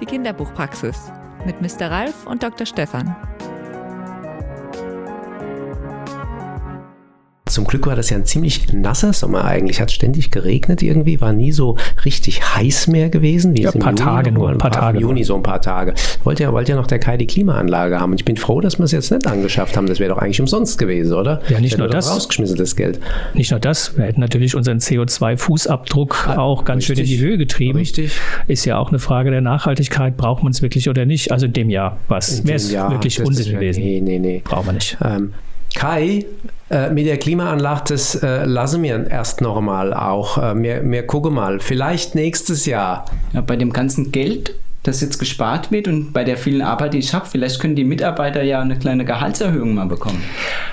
Die Kinderbuchpraxis mit Mr. Ralf und Dr. Stefan. Zum Glück war das ja ein ziemlich nasser Sommer eigentlich. Hat ständig geregnet irgendwie, war nie so richtig heiß mehr gewesen. Wie Ja, es im ein paar Tage. Im Juni so ein paar Tage. Wollte ja noch der Kai die Klimaanlage haben. Und ich bin froh, dass wir es jetzt nicht angeschafft haben. Das wäre doch eigentlich umsonst gewesen, oder? Ja, nicht nur das. Rausgeschmissen, das Geld. Nicht nur das. Wir hätten natürlich unseren CO2-Fußabdruck auch ganz schön in die Höhe getrieben. Richtig. Ist ja auch eine Frage der Nachhaltigkeit. Braucht man es wirklich oder nicht? Also in dem Jahr wäre es wirklich Unsinn gewesen. Nee. Brauchen wir nicht. Kai, mit der Klimaanlage, das lassen wir erst noch mal auch. Wir gucken mal, vielleicht nächstes Jahr. Ja, bei dem ganzen Geld, das jetzt gespart wird und bei der vielen Arbeit, die ich habe, vielleicht können die Mitarbeiter ja eine kleine Gehaltserhöhung mal bekommen.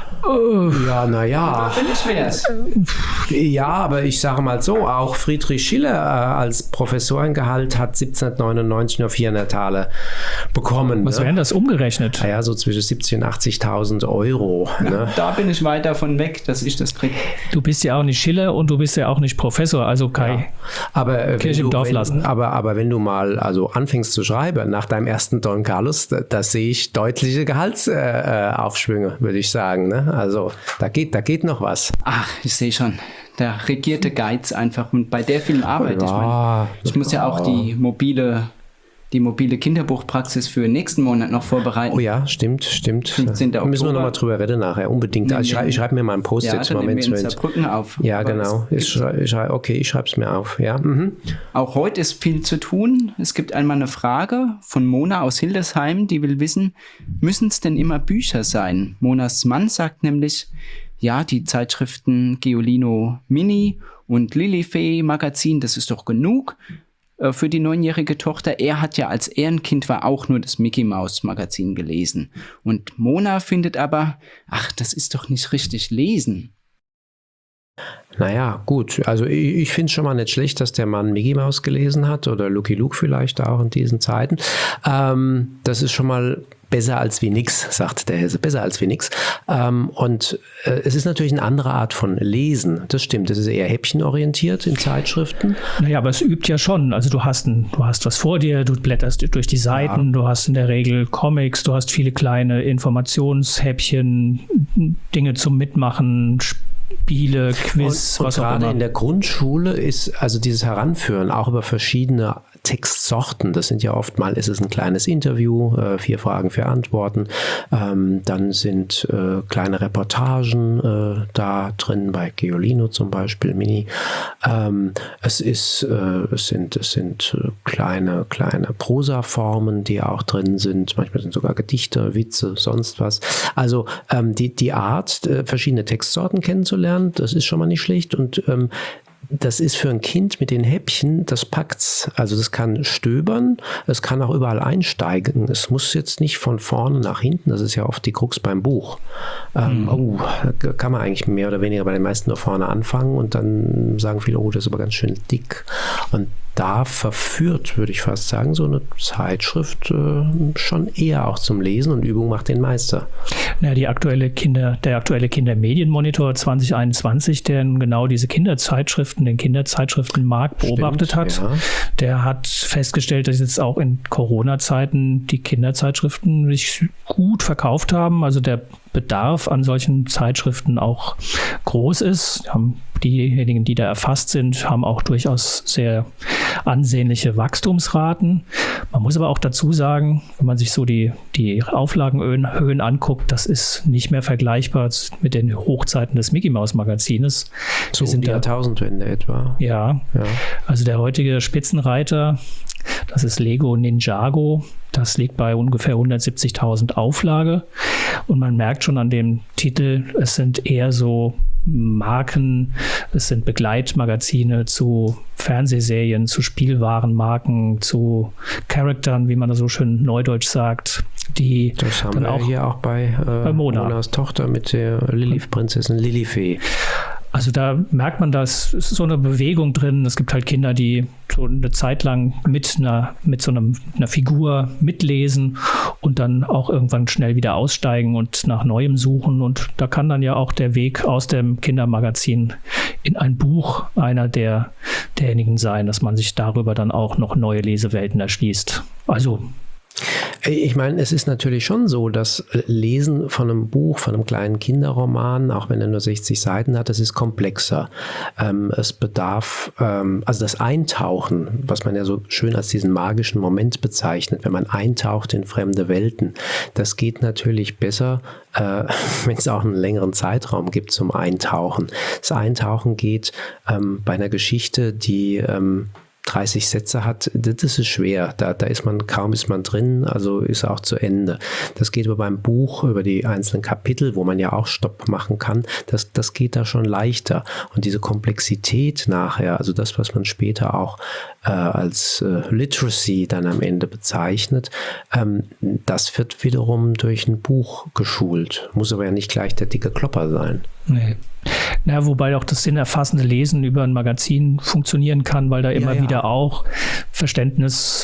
Ja, naja. Völlig wär's. Ja, aber ich sage mal so, auch Friedrich Schiller als Professorengehalt hat 1799 nur 400 Taler bekommen. Was wären das umgerechnet? Naja, so zwischen 70.000 und 80.000 Euro. Ja, Ne? da bin ich weit davon weg, dass ich das kriege. Du bist ja auch nicht Schiller und du bist ja auch nicht Professor, also Kai. Ja. Aber Kirche im Dorf lassen. Aber wenn du mal anfängst zu schreiben, nach deinem ersten Don Carlos, da sehe ich deutliche Gehaltsaufschwünge, würde ich sagen. Ne? Also da geht noch was. Ach, ich sehe schon. Der regierte Geiz einfach. Und bei der vielen Arbeit, ich muss ja auch die mobile Kinderbuchpraxis für nächsten Monat noch vorbereiten. Oh ja, stimmt. 15. Da müssen wir Oktober. nochmal drüber reden nachher, unbedingt. Also ich schreibe mir mal ein Post-it. Ja, dann nehmen wir in Saarbrücken auf. Ja, Aber genau. Ich schreibe es mir auf. Ja. Mhm. Auch heute ist viel zu tun. Es gibt einmal eine Frage von Mona aus Hildesheim, die will wissen, müssen es denn immer Bücher sein? Monas Mann sagt nämlich, ja, die Zeitschriften Geolino Mini und Lilifee Magazin, das ist doch genug für die 9-jährige Tochter. Er hat ja, als er ein Kind war, auch nur das Mickey Mouse Magazin gelesen. Und Mona findet aber, ach, das ist doch nicht richtig lesen. Naja, gut. Also ich finde es schon mal nicht schlecht, dass der Mann Mickey Mouse gelesen hat oder Lucky Luke vielleicht auch in diesen Zeiten. Das ist schon mal besser als wie nix, sagt der Hesse. Besser als wie nix. Und es ist natürlich eine andere Art von Lesen. Das stimmt. Das ist eher häppchenorientiert in Zeitschriften. Naja, aber es übt ja schon. Also du hast was vor dir, du blätterst durch die Seiten, Du hast in der Regel Comics, du hast viele kleine Informationshäppchen, Dinge zum Mitmachen, Spiele, Quiz, was auch immer. Und gerade in der Grundschule ist also dieses Heranführen auch über verschiedene Textsorten. Das sind ja oft mal, ist es ein kleines Interview, 4 Fragen, 4 Antworten. Dann sind kleine Reportagen da drin, bei Geolino zum Beispiel, Mini. Es sind kleine Prosaformen, die auch drin sind. Manchmal sind sogar Gedichte, Witze, sonst was. Also die Art, verschiedene Textsorten kennenzulernen, das ist schon mal nicht schlecht. Und das ist für ein Kind mit den Häppchen, das packt's. Also das kann stöbern, es kann auch überall einsteigen. Es muss jetzt nicht von vorne nach hinten, das ist ja oft die Krux beim Buch. Da kann man eigentlich mehr oder weniger bei den meisten nur vorne anfangen und dann sagen viele, oh, das ist aber ganz schön dick. Und da verführt, würde ich fast sagen, so eine Zeitschrift schon eher auch zum Lesen, und Übung macht den Meister. Ja, der aktuelle Kindermedienmonitor 2021, der genau diese den Kinderzeitschriftenmarkt beobachtet hat, der hat festgestellt, dass jetzt auch in Corona-Zeiten die Kinderzeitschriften sich gut verkauft haben. Also der Bedarf an solchen Zeitschriften auch groß ist. Diejenigen, die da erfasst sind, haben auch durchaus sehr ansehnliche Wachstumsraten. Man muss aber auch dazu sagen, wenn man sich so die Auflagenhöhen anguckt, das ist nicht mehr vergleichbar mit den Hochzeiten des Mickey Mouse Magazines. So um die Jahrtausendwende etwa. Ja, also der heutige Spitzenreiter, das ist Lego Ninjago. Das liegt bei ungefähr 170.000 Auflage. Und man merkt schon an dem Titel, es sind eher so Marken, es sind Begleitmagazine zu Fernsehserien, zu Spielwarenmarken, zu Charaktern, wie man das so schön neudeutsch sagt, die das haben dann wir auch hier auch bei Monas Tochter mit der Prinzessin Lilifee. Also da merkt man, da ist so eine Bewegung drin. Es gibt halt Kinder, die so eine Zeit lang mit so einer Figur mitlesen und dann auch irgendwann schnell wieder aussteigen und nach Neuem suchen. Und da kann dann ja auch der Weg aus dem Kindermagazin in ein Buch einer derjenigen sein, dass man sich darüber dann auch noch neue Lesewelten erschließt. Also ich meine, es ist natürlich schon so, dass Lesen von einem Buch, von einem kleinen Kinderroman, auch wenn er nur 60 Seiten hat, das ist komplexer. Es bedarf, also das Eintauchen, was man ja so schön als diesen magischen Moment bezeichnet, wenn man eintaucht in fremde Welten, das geht natürlich besser, wenn es auch einen längeren Zeitraum gibt zum Eintauchen. Das Eintauchen geht bei einer Geschichte, die 30 Sätze hat, das ist schwer. Da ist man drin, also ist auch zu Ende. Das geht aber beim Buch über die einzelnen Kapitel, wo man ja auch Stopp machen kann, das geht da schon leichter. Und diese Komplexität nachher, also das, was man später auch als Literacy dann am Ende bezeichnet, das wird wiederum durch ein Buch geschult. Muss aber ja nicht gleich der dicke Klopper sein. Nee. Na, wobei auch das sinnerfassende Lesen über ein Magazin funktionieren kann, weil da immer wieder auch Verständnis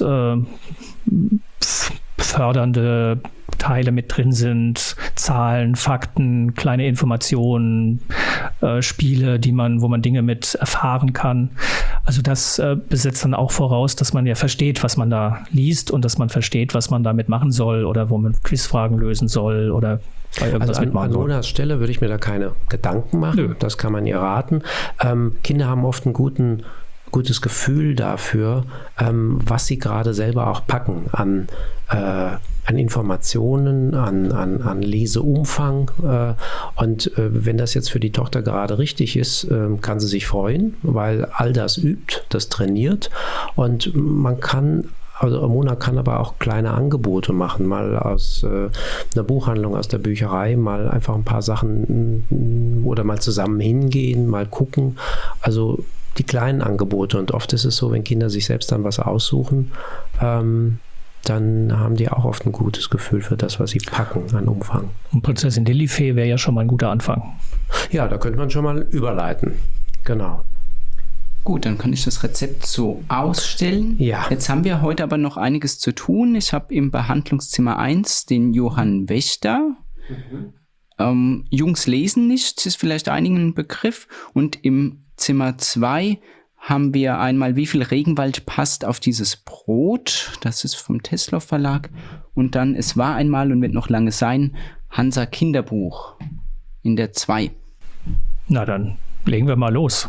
fördernde Teile mit drin sind, Zahlen, Fakten, kleine Informationen, Spiele, wo man Dinge mit erfahren kann. Also das besetzt dann auch voraus, dass man ja versteht, was man da liest und dass man versteht, was man damit machen soll oder wo man Quizfragen lösen soll oder bei irgendwas mitmachen soll. An Monas Stelle würde ich mir da keine Gedanken machen. Nö. Das kann man ihr raten. Kinder haben oft ein gutes Gefühl dafür, was sie gerade selber auch packen an Informationen, an Leseumfang. Und wenn das jetzt für die Tochter gerade richtig ist, kann sie sich freuen, weil all das übt, das trainiert. Und also Mona kann aber auch kleine Angebote machen, mal aus einer Buchhandlung, aus der Bücherei, mal einfach ein paar Sachen oder mal zusammen hingehen, mal gucken. Also die kleinen Angebote. Und oft ist es so, wenn Kinder sich selbst dann was aussuchen, dann haben die auch oft ein gutes Gefühl für das, was sie packen an Umfang. Und Prinzessin Lilifee wäre ja schon mal ein guter Anfang. Ja, da könnte man schon mal überleiten. Genau. Gut, dann kann ich das Rezept so ausstellen. Ja. Jetzt haben wir heute aber noch einiges zu tun. Ich habe im Behandlungszimmer 1 den Johann Wächter. Jungs lesen nicht, ist vielleicht einigen ein Begriff. Und im Zimmer 2 haben wir einmal, wie viel Regenwald passt auf dieses Brot. Das ist vom Teslow Verlag. Und dann, es war einmal und wird noch lange sein, Hansa Kinderbuch in der 2. Na dann legen wir mal los.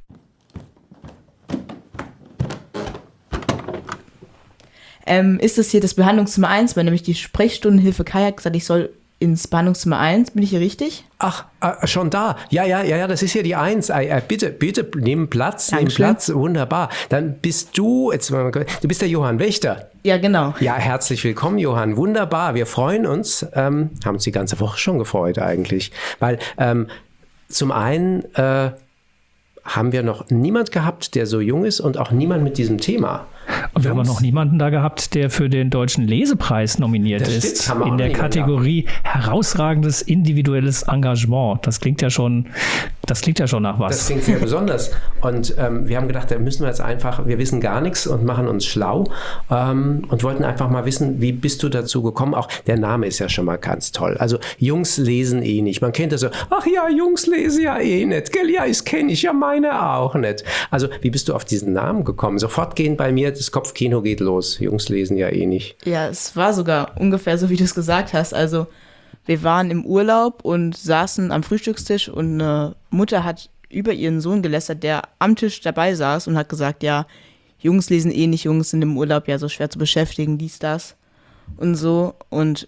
Ist es hier das Behandlungszimmer 1, weil nämlich die Sprechstundenhilfe Kai hat gesagt, ich soll ins Behandlungszimmer 1. Bin ich hier richtig? Ach, schon da. Ja, das ist hier die 1. Bitte, nimm Platz, wunderbar. Dann bist du bist der Johann Wächter. Ja, genau. Ja, herzlich willkommen, Johann. Wunderbar, wir freuen uns. Haben uns die ganze Woche schon gefreut eigentlich. Weil zum einen haben wir noch niemand gehabt, der so jung ist und auch niemand mit diesem Thema. Und wir haben noch niemanden da gehabt, der für den Deutschen Lesepreis nominiert ist. In der Kategorie herausragendes individuelles Engagement. Das klingt ja schon nach was. Das klingt sehr besonders. Und wir haben gedacht, da müssen wir jetzt einfach, wir wissen gar nichts und machen uns schlau und wollten einfach mal wissen, wie bist du dazu gekommen? Auch der Name ist ja schon mal ganz toll. Also Jungs lesen eh nicht. Man kennt das so, ach ja, Jungs lesen ja eh nicht. Gell, ja, das kenne ich, ja meine auch nicht. Also wie bist du auf diesen Namen gekommen? Sofort gehen bei mir, das Kopfkino geht los. Jungs lesen ja eh nicht. Ja, es war sogar ungefähr so, wie du es gesagt hast. Also wir waren im Urlaub und saßen am Frühstückstisch und eine Mutter hat über ihren Sohn gelästert, der am Tisch dabei saß und hat gesagt, ja, Jungs lesen eh nicht, Jungs sind im Urlaub ja so schwer zu beschäftigen, dies, das und so. Und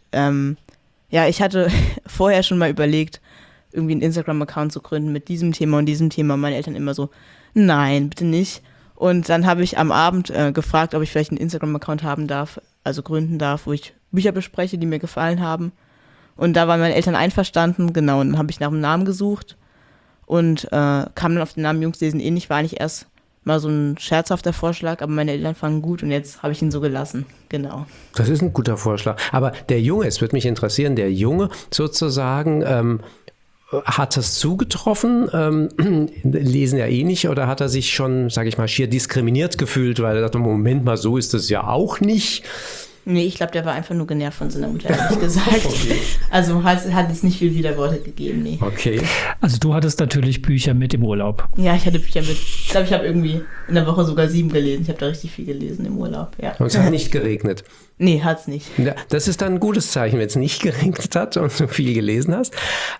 ich hatte vorher schon mal überlegt, irgendwie einen Instagram-Account zu gründen mit diesem Thema und diesem Thema. Meine Eltern immer so, nein, bitte nicht. Und dann habe ich am Abend gefragt, ob ich vielleicht einen Instagram-Account haben darf, also gründen darf, wo ich Bücher bespreche, die mir gefallen haben. Und da waren meine Eltern einverstanden, genau. Und dann habe ich nach einem Namen gesucht und kam dann auf den Namen Jungs lesen eh nicht. War eigentlich erst mal so ein scherzhafter Vorschlag, aber meine Eltern fanden gut und jetzt habe ich ihn so gelassen, genau. Das ist ein guter Vorschlag. Aber der Junge, es würde mich interessieren, der Junge sozusagen, hat das zugetroffen? Lesen ja eh nicht, oder hat er sich schon, sage ich mal, schier diskriminiert gefühlt, weil er dachte, Moment mal, so ist das ja auch nicht? Nee, ich glaube, der war einfach nur genervt von seiner Mutter, ehrlich gesagt. Okay. Also hat es nicht viel Widerworte gegeben, nee. Okay. Also du hattest natürlich Bücher mit im Urlaub. Ja, ich hatte Bücher mit. Ich glaube, ich habe irgendwie in der Woche sogar 7 gelesen. Ich habe da richtig viel gelesen im Urlaub, ja. Und es hat nicht geregnet? Nee, hat's nicht. Ja, das ist dann ein gutes Zeichen, wenn es nicht geregnet hat und du viel gelesen hast.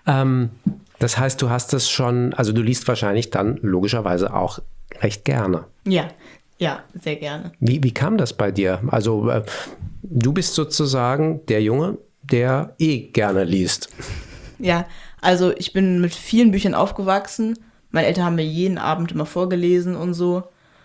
Das heißt, du hast das schon, also du liest wahrscheinlich dann logischerweise auch recht gerne. Ja, sehr gerne. Wie kam das bei dir? Also du bist sozusagen der Junge, der gerne liest. Ja, also ich bin mit vielen Büchern aufgewachsen. Meine Eltern haben mir jeden Abend immer vorgelesen und so.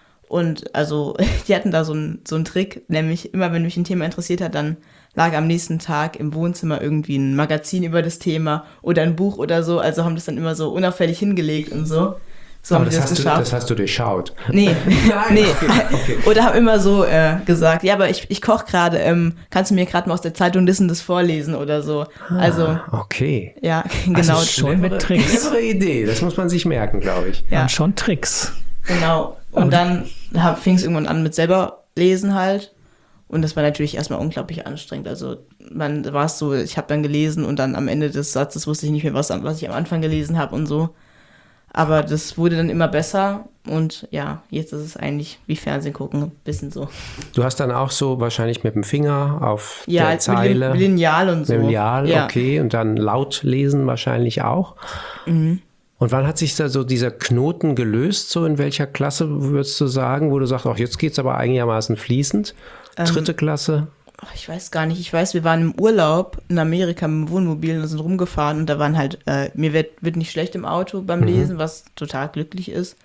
Und also die hatten da so einen Trick, nämlich immer, wenn mich ein Thema interessiert hat, dann lag am nächsten Tag im Wohnzimmer irgendwie ein Magazin über das Thema oder ein Buch oder so. Also haben das dann immer so unauffällig hingelegt und so. So aber das hast du durchschaut? Nee, Nein, nee. Okay. Oder haben immer so gesagt, ja, aber ich koche gerade, kannst du mir gerade mal aus der Zeitung das vorlesen oder so. Also, okay. Ja, genau. Also schon mit Tricks. Clevere Idee, das muss man sich merken, glaube ich. Ja, schon Tricks. Genau. Und dann fing es irgendwann an mit selber lesen halt. Und das war natürlich erstmal unglaublich anstrengend. Also dann war es so, ich habe dann gelesen und dann am Ende des Satzes wusste ich nicht mehr, was ich am Anfang gelesen habe und so. Aber das wurde dann immer besser und ja, jetzt ist es eigentlich wie Fernsehen gucken, ein bisschen so. Du hast dann auch so wahrscheinlich mit dem Finger auf der Zeile. Ja, Lineal und so. Lineal, ja. Okay. Und dann laut lesen wahrscheinlich auch. Mhm. Und wann hat sich da so dieser Knoten gelöst? So in welcher Klasse würdest du sagen, wo du sagst, ach, jetzt geht's aber einigermaßen fließend? 3. Klasse? Ich weiß gar nicht. Ich weiß, wir waren im Urlaub in Amerika mit dem Wohnmobil und sind rumgefahren und da waren halt, mir wird nicht schlecht im Auto beim Lesen, was total glücklich ist.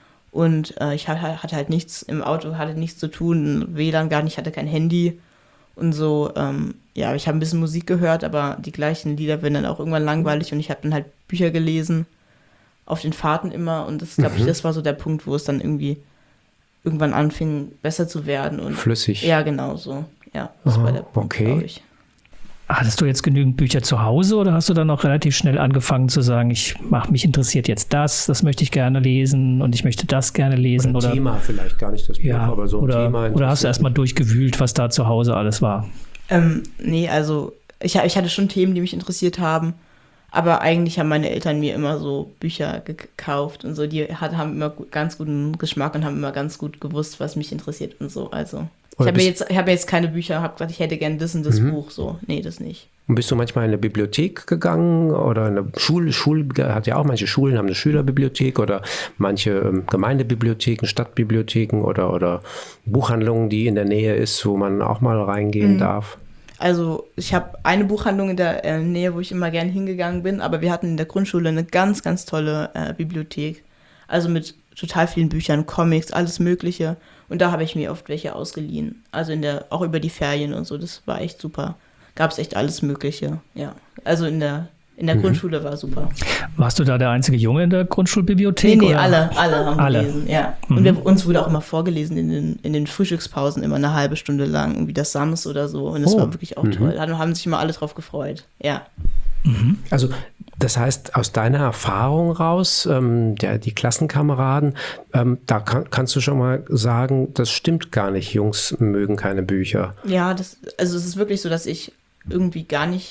Und ich hatte halt nichts im Auto, hatte nichts zu tun, WLAN gar nicht, hatte kein Handy und so. Ja, ich habe ein bisschen Musik gehört, aber die gleichen Lieder werden dann auch irgendwann langweilig und ich habe dann halt Bücher gelesen, auf den Fahrten immer und das, glaube ich, das war so der Punkt, wo es dann irgendwann anfing, besser zu werden. Und flüssig. Ja, genau so. Ja, das war der Punkt, glaube ich. Hattest du jetzt genügend Bücher zu Hause oder hast du dann auch relativ schnell angefangen zu sagen, mich interessiert jetzt das möchte ich gerne lesen und ich möchte das gerne lesen? Oder Thema vielleicht, gar nicht das Buch, aber so ein Thema. Oder hast du erstmal durchgewühlt, was da zu Hause alles war? Nee, also ich hatte schon Themen, die mich interessiert haben, aber eigentlich haben meine Eltern mir immer so Bücher gekauft und so, die haben immer ganz guten Geschmack und haben immer ganz gut gewusst, was mich interessiert und so, also... Ich habe jetzt keine Bücher, habe gesagt, ich hätte gerne das und das Buch, so. Nee, das nicht. Und bist du manchmal in eine Bibliothek gegangen oder in eine Schule hat ja auch, manche Schulen haben eine Schülerbibliothek oder manche Gemeindebibliotheken, Stadtbibliotheken oder Buchhandlungen, die in der Nähe ist, wo man auch mal reingehen darf? Also ich habe eine Buchhandlung in der Nähe, wo ich immer gern hingegangen bin, aber wir hatten in der Grundschule eine ganz, ganz tolle Bibliothek. Also mit total vielen Büchern, Comics, alles Mögliche. Und da habe ich mir oft welche ausgeliehen. Also auch über die Ferien und so, das war echt super. Gab es echt alles Mögliche, ja. Also in der Grundschule war super. Warst du da der einzige Junge in der Grundschulbibliothek? Nee, alle haben gelesen, ja. Und uns wurde auch immer vorgelesen in den Frühstückspausen, immer eine halbe Stunde lang, irgendwie das Sams oder so. Und das war wirklich auch toll. Da haben sich immer alle drauf gefreut, ja. Also das heißt, aus deiner Erfahrung raus, die Klassenkameraden, da kannst du schon mal sagen, das stimmt gar nicht, Jungs mögen keine Bücher. Ja, es ist wirklich so, dass ich irgendwie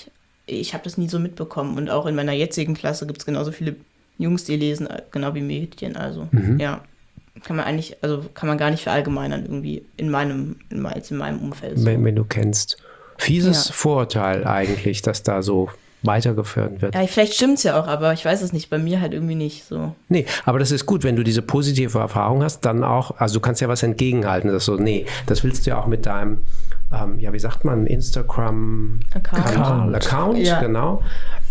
ich habe das nie so mitbekommen und auch in meiner jetzigen Klasse gibt es genauso viele Jungs, die lesen, genau wie Mädchen, also ja, kann man gar nicht verallgemeinern irgendwie in meinem Umfeld. So. Wenn du kennst. Fieses Vorurteil eigentlich, dass da so weitergeführt wird. Ja, vielleicht stimmt's ja auch, aber ich weiß es nicht, bei mir halt irgendwie nicht so. Nee, aber das ist gut, wenn du diese positive Erfahrung hast, dann auch, also du kannst ja was entgegenhalten, das so, nee, das willst du ja auch mit deinem, wie sagt man, Instagram-Account, ja. Genau.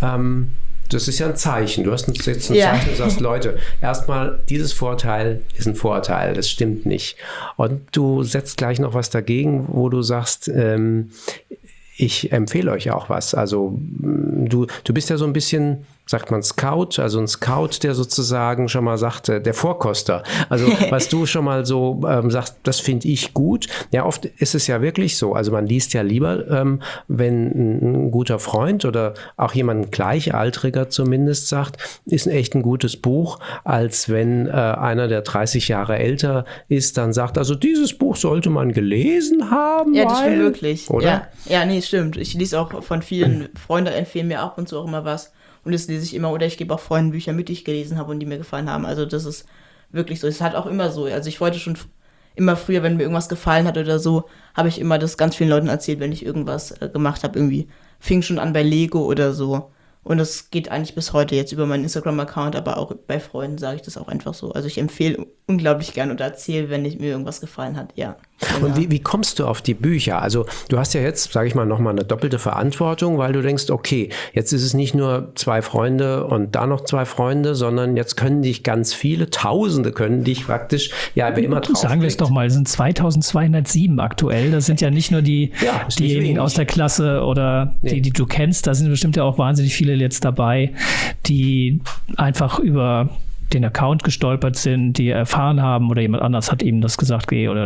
Das ist ja ein Zeichen. Du hast jetzt ein Zeichen und sagst, Leute, erstmal, dieses Vorteil ist ein Vorteil, das stimmt nicht. Und du setzt gleich noch was dagegen, wo du sagst, ich empfehle euch auch was. Also du bist ja so ein bisschen sagt man Scout, also ein Scout, der sozusagen schon mal sagt, der Vorkoster. Also was du schon mal so sagst, das finde ich gut. Ja, oft ist es ja wirklich so. Also man liest ja lieber, wenn ein guter Freund oder auch jemand Gleichaltriger zumindest sagt, ist echt ein gutes Buch, als wenn einer, der 30 Jahre älter ist, dann sagt, also dieses Buch sollte man gelesen haben. Ja, das stimmt wirklich. Oder? Ja, nee, stimmt. Ich lese auch von vielen Freunde empfehlen mir ab und zu auch immer was. Und das lese ich immer, oder ich gebe auch Freunden Bücher mit, die ich gelesen habe und die mir gefallen haben. Also das ist wirklich so. Es ist halt auch immer so. Also ich wollte schon immer früher, wenn mir irgendwas gefallen hat oder so, habe ich immer das ganz vielen Leuten erzählt, wenn ich irgendwas gemacht habe. Irgendwie fing schon an bei Lego oder so. Und das geht eigentlich bis heute jetzt über meinen Instagram-Account, aber auch bei Freunden sage ich das auch einfach so. Also ich empfehle unglaublich gern oder erzähle, wenn mir irgendwas gefallen hat, ja. Genau. Und wie kommst du auf die Bücher? Also du hast ja jetzt, sage ich mal, nochmal eine doppelte Verantwortung, weil du denkst, okay, jetzt ist es nicht nur 2 Freunde und da noch 2 Freunde, sondern jetzt können dich ganz viele, Tausende können dich praktisch, ja, wer immer drauf sagen wir es doch mal, es sind 2207 aktuell. Das sind ja nicht nur diejenigen aus der Klasse oder die du kennst, da sind bestimmt ja auch wahnsinnig viele jetzt dabei, die einfach über den Account gestolpert sind, die erfahren haben oder jemand anders hat ihm das gesagt, oder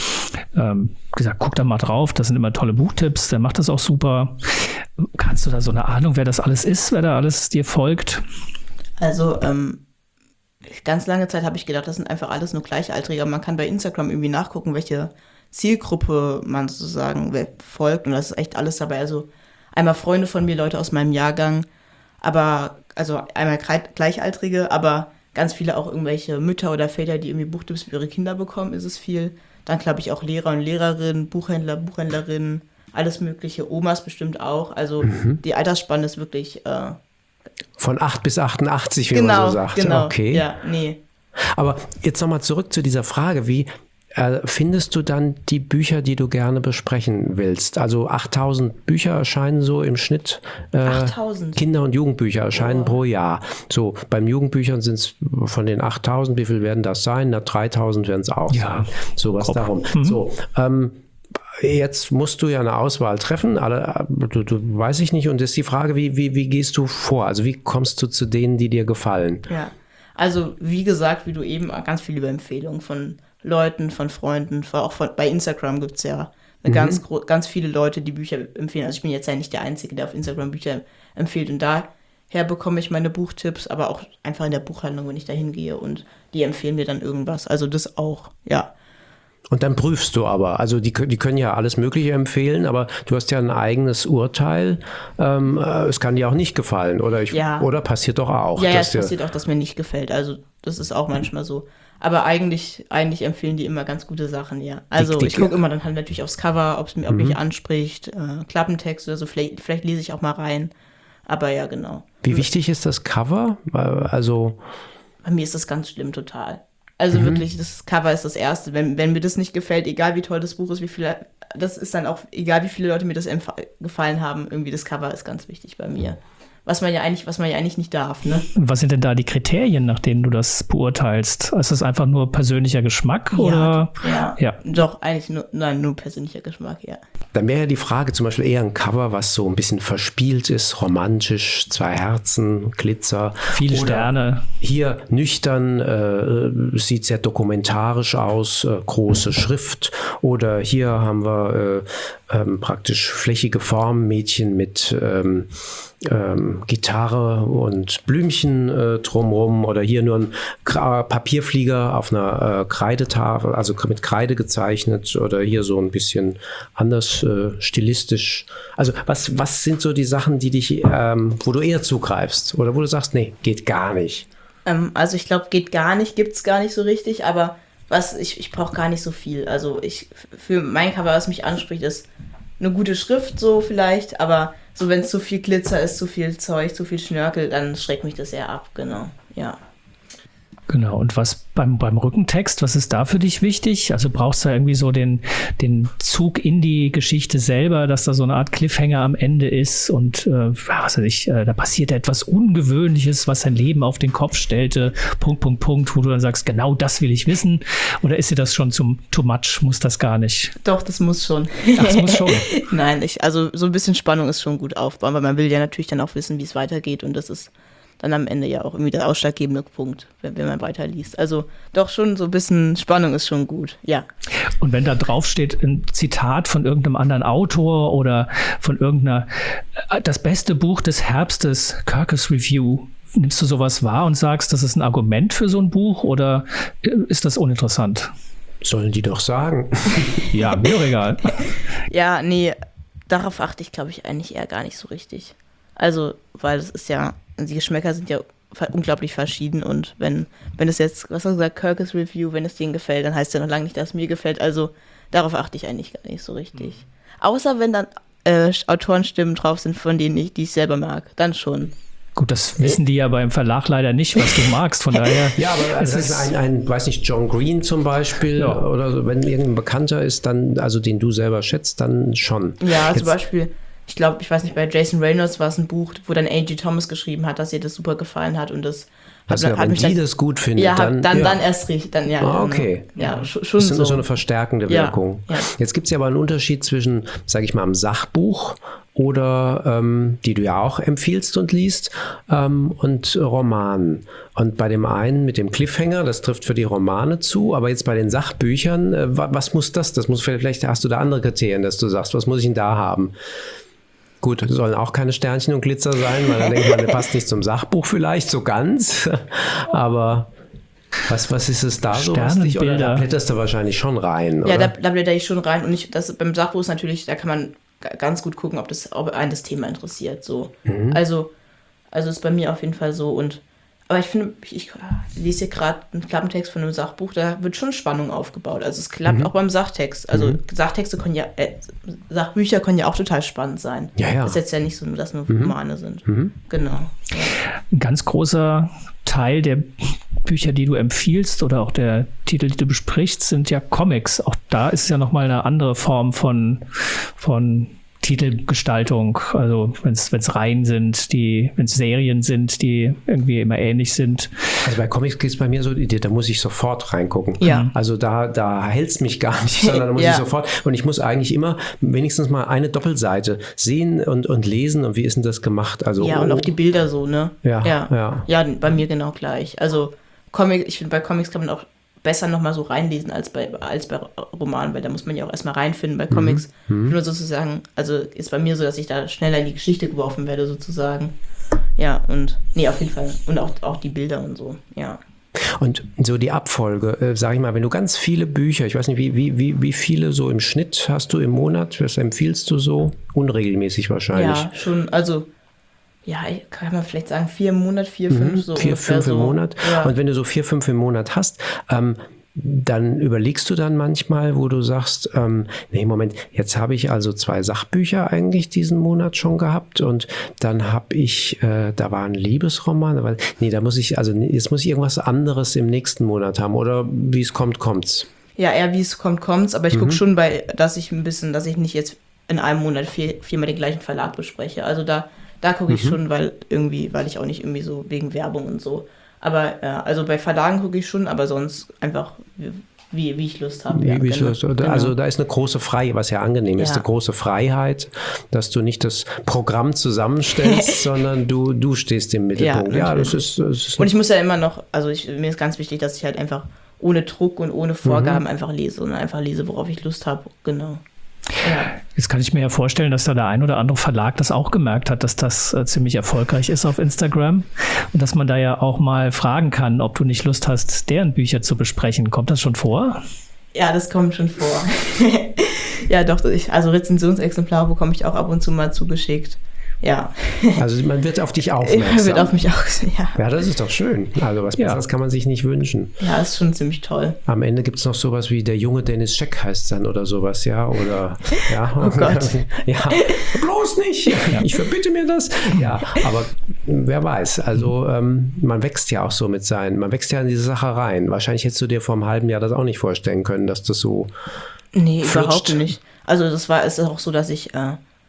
gesagt, guck da mal drauf, das sind immer tolle Buchtipps, der macht das auch super. Kannst du da so eine Ahnung, wer das alles ist, wer da alles dir folgt? Also, ganz lange Zeit habe ich gedacht, das sind einfach alles nur Gleichaltrige. Man kann bei Instagram irgendwie nachgucken, welche Zielgruppe man sozusagen folgt und das ist echt alles dabei. Also einmal Freunde von mir, Leute aus meinem Jahrgang, aber, also einmal Gleichaltrige, aber ganz viele auch irgendwelche Mütter oder Väter, die irgendwie Buchtipps für ihre Kinder bekommen, ist es viel. Dann glaube ich auch Lehrer und Lehrerinnen, Buchhändler, Buchhändlerinnen, alles mögliche, Omas bestimmt auch. Also die Altersspanne ist wirklich von 8 bis 88, wie man so sagt. Genau, okay. Ja, nee. Aber jetzt nochmal zurück zu dieser Frage, wie findest du dann die Bücher, die du gerne besprechen willst? Also 8000 Bücher erscheinen so im Schnitt. 8000? Kinder- und Jugendbücher erscheinen pro Jahr. So, beim Jugendbüchern sind es von den 8000, wie viel werden das sein? Na, 3000 werden es auch sein. Sowas darum. So, jetzt musst du ja eine Auswahl treffen, du weiß ich nicht, und das ist die Frage, wie gehst du vor? Also wie kommst du zu denen, die dir gefallen? Ja, also wie gesagt, wie du eben, ganz viele Empfehlungen von Leuten, von Freunden, bei Instagram gibt es ja ganz viele Leute, die Bücher empfehlen. Also ich bin jetzt ja nicht der Einzige, der auf Instagram Bücher empfiehlt und daher bekomme ich meine Buchtipps, aber auch einfach in der Buchhandlung, wenn ich da hingehe und die empfehlen mir dann irgendwas. Also das auch, ja. Und dann prüfst du aber, also die können ja alles Mögliche empfehlen, aber du hast ja ein eigenes Urteil. Es kann dir auch nicht gefallen, oder passiert doch auch. Ja, es passiert auch, dass mir nicht gefällt. Also das ist auch manchmal so. Aber eigentlich empfehlen die immer ganz gute Sachen, ja. Also ich gucke immer dann halt natürlich aufs Cover, ob mich anspricht, Klappentext oder so, vielleicht lese ich auch mal rein. Aber ja, genau. Wie wichtig ist das Cover? Also bei mir ist das ganz schlimm, total. Also wirklich, das Cover ist das Erste. Wenn mir das nicht gefällt, egal wie toll das Buch ist, das ist dann auch, egal wie viele Leute mir das gefallen haben, irgendwie das Cover ist ganz wichtig bei mir. Was man ja eigentlich nicht darf, ne? Was sind denn da die Kriterien, nach denen du das beurteilst? Ist das einfach nur persönlicher Geschmack? Oder? Ja. Doch, eigentlich nur persönlicher Geschmack, ja. Dann wäre ja die Frage zum Beispiel eher ein Cover, was so ein bisschen verspielt ist, romantisch, 2 Herzen, Glitzer. Viele Sterne. Hier nüchtern, sieht sehr dokumentarisch aus, große Schrift. Oder hier haben wir praktisch flächige Form, Mädchen mit Gitarre und Blümchen drumherum, oder hier nur ein Papierflieger auf einer Kreidetafel, also mit Kreide gezeichnet, oder hier so ein bisschen anders stilistisch. Also was sind so die Sachen, die dich, wo du eher zugreifst oder wo du sagst, nee, geht gar nicht? Also ich glaube, geht gar nicht, gibt's gar nicht so richtig, aber ich brauche gar nicht so viel. Also für mein Cover, was mich anspricht, ist eine gute Schrift so vielleicht, aber so wenn es zu viel Glitzer ist, zu viel Zeug, zu viel Schnörkel, dann schreckt mich das eher ab, genau, ja. Genau, und was beim Rückentext, was ist da für dich wichtig? Also brauchst du irgendwie so den Zug in die Geschichte selber, dass da so eine Art Cliffhanger am Ende ist und was weiß ich, da passiert etwas Ungewöhnliches, was dein Leben auf den Kopf stellte, Punkt, wo du dann sagst, genau das will ich wissen, oder ist dir das schon too much, muss das gar nicht? Doch, das muss schon. Ach, das muss schon? Nein, also so ein bisschen Spannung ist schon gut aufbauen, weil man will ja natürlich dann auch wissen, wie es weitergeht und das ist dann am Ende ja auch irgendwie der ausschlaggebende Punkt, wenn man weiterliest. Also doch schon so ein bisschen Spannung ist schon gut, ja. Und wenn da drauf steht ein Zitat von irgendeinem anderen Autor oder von das beste Buch des Herbstes, Kirkus Review, nimmst du sowas wahr und sagst, das ist ein Argument für so ein Buch oder ist das uninteressant? Sollen die doch sagen. Ja, mir doch egal. Ja, nee, darauf achte ich, glaube ich, eigentlich eher gar nicht so richtig. Also, weil es ist ja, die Geschmäcker sind ja unglaublich verschieden und wenn es jetzt, was hast du gesagt, Kirkus Review, wenn es denen gefällt, dann heißt ja noch lange nicht, dass es mir gefällt. Also, darauf achte ich eigentlich gar nicht so richtig. Außer wenn dann Autorenstimmen drauf sind, von denen die ich selber mag, dann schon. Gut, das wissen die ja beim Verlag leider nicht, was du magst, von daher. Ja, aber es ist weiß nicht, John Green zum Beispiel oder so, wenn irgendein Bekannter ist, dann, also den du selber schätzt, dann schon. Ja, zum Beispiel, ich weiß nicht, bei Jason Reynolds war es ein Buch, wo dann A.G. Thomas geschrieben hat, dass ihr das super gefallen hat und das wenn die das gut findet, dann erst recht, dann ja. Okay. Ja, schon das ist so eine verstärkende Wirkung. Ja. Jetzt gibt es ja aber einen Unterschied zwischen, sage ich mal, einem Sachbuch oder die du ja auch empfiehlst und liest und Romanen. Und bei dem einen mit dem Cliffhanger, das trifft für die Romane zu, aber jetzt bei den Sachbüchern, was muss das? Das muss vielleicht, hast du da andere Kriterien, dass du sagst, was muss ich denn da haben? Gut, sollen auch keine Sternchen und Glitzer sein, weil dann denkt man, der passt nicht zum Sachbuch vielleicht so ganz. Aber was ist es da so? Oder da blätterst du wahrscheinlich schon rein, ja, oder? Da blätter ich schon rein. Und beim Sachbuch ist natürlich, da kann man ganz gut gucken, ob einen das Thema interessiert. So. Also ist bei mir auf jeden Fall so. Aber ich finde, ich lese hier gerade einen Klappentext von einem Sachbuch, da wird schon Spannung aufgebaut. Also es klappt auch beim Sachtext. Also Sachbücher können ja auch total spannend sein. Ja. Das ist jetzt ja nicht so, dass nur Romane sind. Genau. Ja. Ein ganz großer Teil der Bücher, die du empfiehlst oder auch der Titel, die du besprichst, sind ja Comics. Auch da ist ja nochmal eine andere Form von Titelgestaltung, also wenn es Reihen sind, wenn es Serien sind, die irgendwie immer ähnlich sind. Also bei Comics geht es bei mir so, da muss ich sofort reingucken. Ja. Also da hält es mich gar nicht, sondern da muss ich sofort, und ich muss eigentlich immer wenigstens mal eine Doppelseite sehen und lesen und wie ist denn das gemacht? Also, und auch die Bilder so, ne? Ja. Ja, bei mir genau gleich. Also ich finde, bei Comics kann man auch besser nochmal so reinlesen als bei Romanen, weil da muss man ja auch erstmal reinfinden. Bei Comics nur sozusagen, also ist bei mir so, dass ich da schneller in die Geschichte geworfen werde sozusagen. Ja, auf jeden Fall. Und auch die Bilder und so, ja. Und so die Abfolge, sage ich mal, wenn du ganz viele Bücher, ich weiß nicht, wie viele so im Schnitt hast du im Monat, was empfiehlst du so? Unregelmäßig wahrscheinlich. Ja, schon, also kann man vielleicht sagen, 4 im Monat, 4, 5 so. 4, 5 im Monat. Ja. Und wenn du so 4, 5 im Monat hast, dann überlegst du dann manchmal, wo du sagst, Moment, jetzt habe ich also 2 Sachbücher eigentlich diesen Monat schon gehabt und dann habe ich, da war ein Liebesroman, aber jetzt muss ich irgendwas anderes im nächsten Monat haben oder wie es kommt, kommt's. Ja, eher wie es kommt, kommt's, aber ich gucke schon dass ich nicht jetzt in einem Monat 4-mal den gleichen Verlag bespreche. Also da gucke ich schon, weil ich auch nicht irgendwie so wegen Werbung und so. Aber also bei Verlagen gucke ich schon, aber sonst einfach wie ich Lust habe. Also da ist eine große Freiheit, was ja angenehm ist, eine große Freiheit, dass du nicht das Programm zusammenstellst, sondern du stehst im Mittelpunkt. Ja, das ist und ich muss ja immer noch, mir ist ganz wichtig, dass ich halt einfach ohne Druck und ohne Vorgaben einfach lese und einfach lese, worauf ich Lust habe. Genau. Ja. Jetzt kann ich mir ja vorstellen, dass da der ein oder andere Verlag das auch gemerkt hat, dass das ziemlich erfolgreich ist auf Instagram und dass man da ja auch mal fragen kann, ob du nicht Lust hast, deren Bücher zu besprechen. Kommt das schon vor? Ja, das kommt schon vor. Ja, doch, Rezensionsexemplare bekomme ich auch ab und zu mal zugeschickt. Ja. Also man wird auf dich aufmerksam. Man wird auf mich auch, ja. Ja, das ist doch schön. Also was Besseres kann man sich nicht wünschen. Ja, ist schon ziemlich toll. Am Ende gibt es noch sowas wie der junge Dennis Scheck heißt dann oder sowas, ja, oder ja. Oh Gott. Ja, bloß nicht. Ja. Ich verbitte mir das. Ja, aber wer weiß. Also man wächst ja auch so man wächst ja in diese Sache rein. Wahrscheinlich hättest du dir vor einem halben Jahr das auch nicht vorstellen können, dass das so überhaupt nicht. Also es ist auch so, dass ich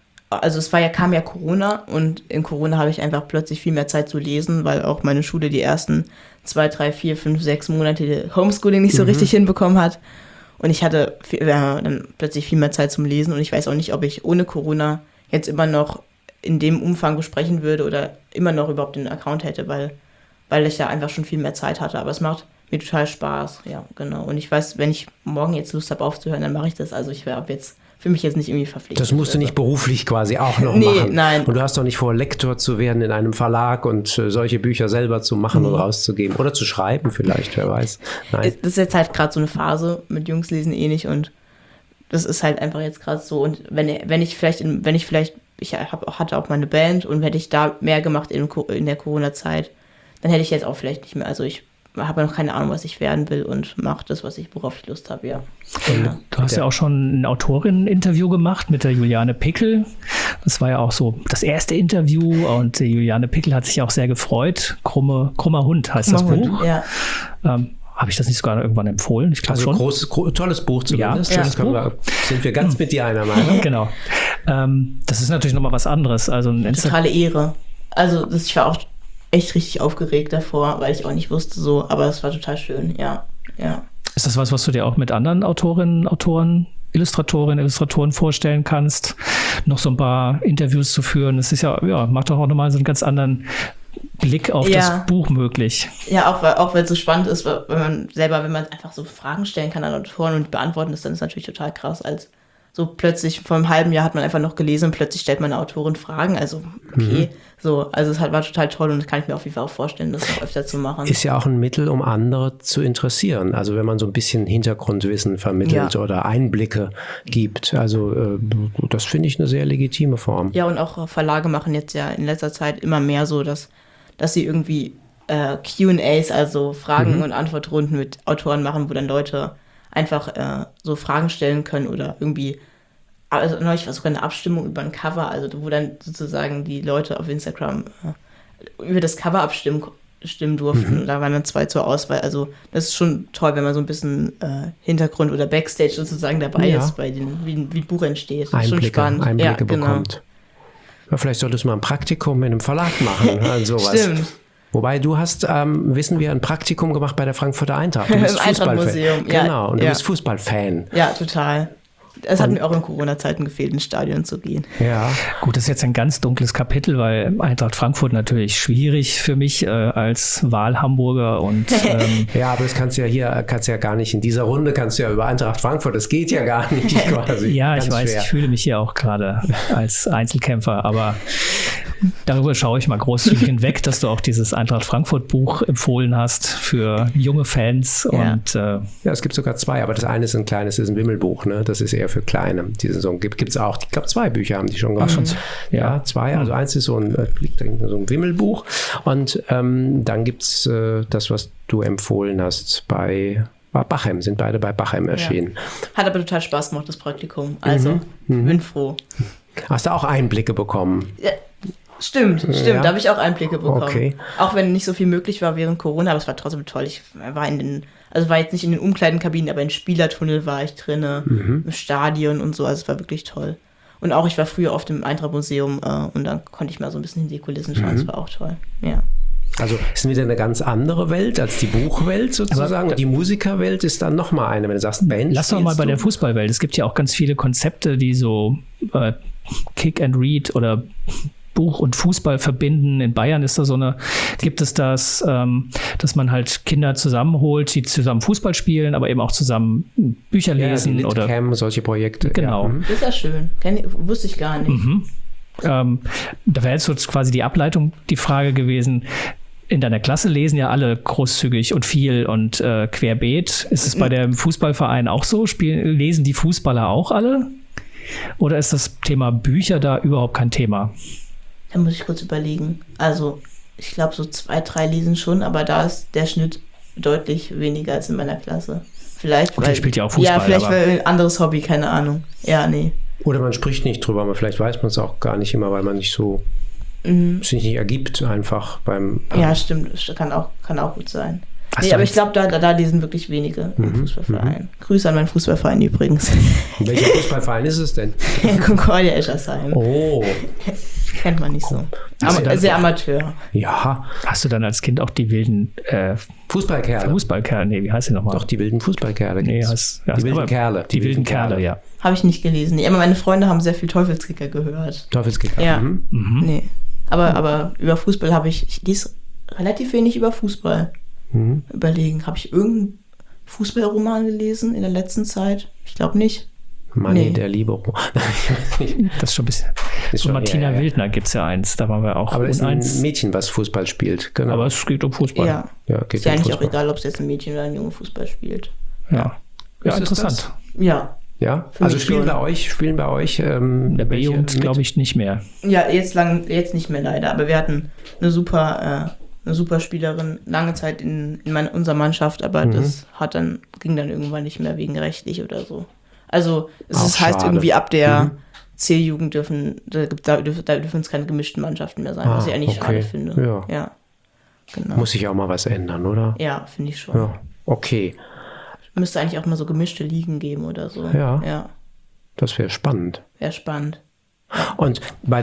kam ja Corona und in Corona habe ich einfach plötzlich viel mehr Zeit zu lesen, weil auch meine Schule die ersten 2, 3, 4, 5, 6 Monate Homeschooling nicht so richtig hinbekommen hat. Und ich hatte dann plötzlich viel mehr Zeit zum Lesen und ich weiß auch nicht, ob ich ohne Corona jetzt immer noch in dem Umfang besprechen würde oder immer noch überhaupt den Account hätte, weil ich da einfach schon viel mehr Zeit hatte. Aber es macht mir total Spaß, ja, genau. Und ich weiß, wenn ich morgen jetzt Lust habe aufzuhören, dann mache ich das. Also ich wäre für mich jetzt nicht irgendwie verpflichtet. Das musst du nicht beruflich quasi auch noch machen. Nein. Und du hast doch nicht vor, Lektor zu werden in einem Verlag und solche Bücher selber zu machen und rauszugeben. Oder zu schreiben vielleicht, wer weiß. Nein. Das ist jetzt halt gerade so eine Phase, mit Jungs lesen eh nicht und das ist halt einfach jetzt gerade so. Und ich hatte auch meine Band und hätte ich da mehr gemacht in der Corona-Zeit, dann hätte ich jetzt auch vielleicht nicht mehr, also ich habe noch keine Ahnung, was ich werden will und mache das, worauf ich Lust habe, ja. Du hast ja auch schon ein Autorinnen-Interview gemacht mit der Juliane Pickel. Das war ja auch so das erste Interview und die Juliane Pickel hat sich auch sehr gefreut. Krummer Hund heißt das Buch. Ja. Habe ich das nicht sogar irgendwann empfohlen? Ich glaube schon. Tolles Buch zumindest. Ja, sind wir ganz mit dir einer Meinung. Genau. Das ist natürlich nochmal was anderes. Also totale Ehre. Also ich war auch echt richtig aufgeregt davor, weil ich auch nicht wusste so, aber es war total schön, ja. Ist das was du dir auch mit anderen Autorinnen, Autoren, Illustratoren vorstellen kannst, noch so ein paar Interviews zu führen? Das ist ja, macht doch auch nochmal so einen ganz anderen Blick auf das Buch möglich. Ja, auch weil es so spannend ist, wenn man einfach so Fragen stellen kann an Autoren und beantworten das, dann ist natürlich total krass, als so plötzlich vor einem halben Jahr hat man einfach noch gelesen und plötzlich stellt man eine Autorin Fragen, also okay, also es war total toll und das kann ich mir auf jeden Fall auch vorstellen, das noch öfter zu machen. Ist ja auch ein Mittel, um andere zu interessieren, also wenn man so ein bisschen Hintergrundwissen vermittelt oder Einblicke gibt, also das finde ich eine sehr legitime Form. Ja, und auch Verlage machen jetzt ja in letzter Zeit immer mehr so, dass sie irgendwie Q&As, also Fragen- und Antwortrunden mit Autoren machen, wo dann Leute einfach so Fragen stellen können oder irgendwie, also neulich war sogar eine Abstimmung über ein Cover, also wo dann sozusagen die Leute auf Instagram über das Cover stimmen durften. Da waren dann 2 zur Auswahl. Also das ist schon toll, wenn man so ein bisschen Hintergrund oder Backstage sozusagen dabei ist, bei wie ein Buch entsteht. Das ist schon spannend. Einblicke bekommt. Ja, vielleicht solltest du mal ein Praktikum in einem Verlag machen. Also sowas. Stimmt. Wobei du hast, wissen wir, ein Praktikum gemacht bei der Frankfurter Eintracht. Du bist Eintracht-Museum. Genau, und du bist Fußballfan. Ja, total. Es hat mir auch in Corona-Zeiten gefehlt, ins Stadion zu gehen. Ja. Gut, das ist jetzt ein ganz dunkles Kapitel, weil Eintracht Frankfurt natürlich schwierig für mich als Wahlhamburger und ja, aber das kannst du ja gar nicht in dieser Runde kannst du ja über Eintracht Frankfurt, das geht ja gar nicht quasi. Ja, ich weiß, ich fühle mich hier auch gerade als Einzelkämpfer, aber darüber schaue ich mal großzügig hinweg, dass du auch dieses Eintracht Frankfurt Buch empfohlen hast für junge Fans. Ja. Und ja, es gibt sogar 2, aber das eine ist ein kleines, das ist ein Wimmelbuch, ne? Das ist eher für Kleine. Die Saison gibt es auch. Ich glaube, 2 Bücher haben die schon gemacht. Ja, 2. Also eins ist so ein Wimmelbuch und dann gibt es das, was du empfohlen hast bei Bachem, sind beide bei Bachem erschienen. Ja. Hat aber total Spaß gemacht, das Praktikum. Also, bin froh. Hast du auch Einblicke bekommen? Ja. Stimmt, da habe ich auch Einblicke bekommen. Okay. Auch wenn nicht so viel möglich war während Corona, aber es war trotzdem toll. Ich war war jetzt nicht in den Umkleidenkabinen, aber in Spielertunnel war ich drin, im Stadion und so, also es war wirklich toll. Und auch, ich war früher oft im Eintracht-Museum und dann konnte ich mal so ein bisschen hinter die Kulissen schauen, das war auch toll, ja. Also ist wieder eine ganz andere Welt als die Buchwelt sozusagen. Und die Musikerwelt ist dann nochmal eine, wenn du sagst, Band. Lass doch mal bei der Fußballwelt. Es gibt ja auch ganz viele Konzepte, die so Kick and Read oder Buch und Fußball verbinden. In Bayern ist da gibt es das, dass man halt Kinder zusammenholt, die zusammen Fußball spielen, aber eben auch zusammen Bücher lesen. Die Litcam, solche Projekte. Genau. Ja. Das ist ja schön. Wusste ich gar nicht. Da wäre jetzt so quasi die Ableitung die Frage gewesen, in deiner Klasse lesen ja alle großzügig und viel und querbeet. Ist es bei dem Fußballverein auch so? Lesen die Fußballer auch alle? Oder ist das Thema Bücher da überhaupt kein Thema? Da muss ich kurz überlegen. Also, ich glaube, so 2, 3 lesen schon, aber da ist der Schnitt deutlich weniger als in meiner Klasse. Vielleicht, der spielt ja auch Fußball. Ja, vielleicht weil ein anderes Hobby, keine Ahnung. Ja, nee. Oder man spricht nicht drüber, aber vielleicht weiß man es auch gar nicht immer, weil man nicht so es nicht ergibt einfach beim ja, stimmt. Das kann auch gut sein. Nee, aber ich glaube, da lesen wirklich wenige im Fußballverein. Grüße an meinen Fußballverein übrigens. Welcher Fußballverein ist es denn? Concordia Eschersheim. Oh. Kennt man nicht so. Sehr Amateur. Ja. Hast du dann als Kind auch die wilden Fußballkerle? Nee, wie heißt die nochmal? Doch, die wilden Fußballkerle. Nee, die wilden Kerle. Die wilden Kerle, ja. Habe ich nicht gelesen. Nee, aber meine Freunde haben sehr viel Teufelskicker gehört. Teufelskicker. Ja. Nee. Aber über Fußball ich lese relativ wenig über Fußball. Überlegen, habe ich irgendeinen Fußballroman gelesen in der letzten Zeit? Ich glaube nicht. Manni, der Libero. Das ist schon ein bisschen. Von Martina Wildner gibt es ja eins, da waren wir auch. Aber es ist ein Mädchen, was Fußball spielt. Genau. Aber es geht um Fußball. Ja, geht ist ja eigentlich Fußball. auch egal, ob es jetzt ein Mädchen oder ein Junge Fußball spielt. Ja, interessant. Ja. Ja, also spielen bei euch der B-Jugend glaube ich nicht mehr. Ja, jetzt nicht mehr leider, aber wir hatten eine super Spielerin lange Zeit in unserer Mannschaft, aber das ging dann irgendwann nicht mehr wegen rechtlich oder so. Also heißt irgendwie ab der C-Jugend dürfen es keine gemischten Mannschaften mehr sein, was ich eigentlich schade finde. Ja, genau. Muss sich auch mal was ändern, oder? Ja, finde ich schon. Ja, okay. Müsste eigentlich auch mal so gemischte Ligen geben oder so. Ja. Das wäre spannend. Wäre spannend. Und bei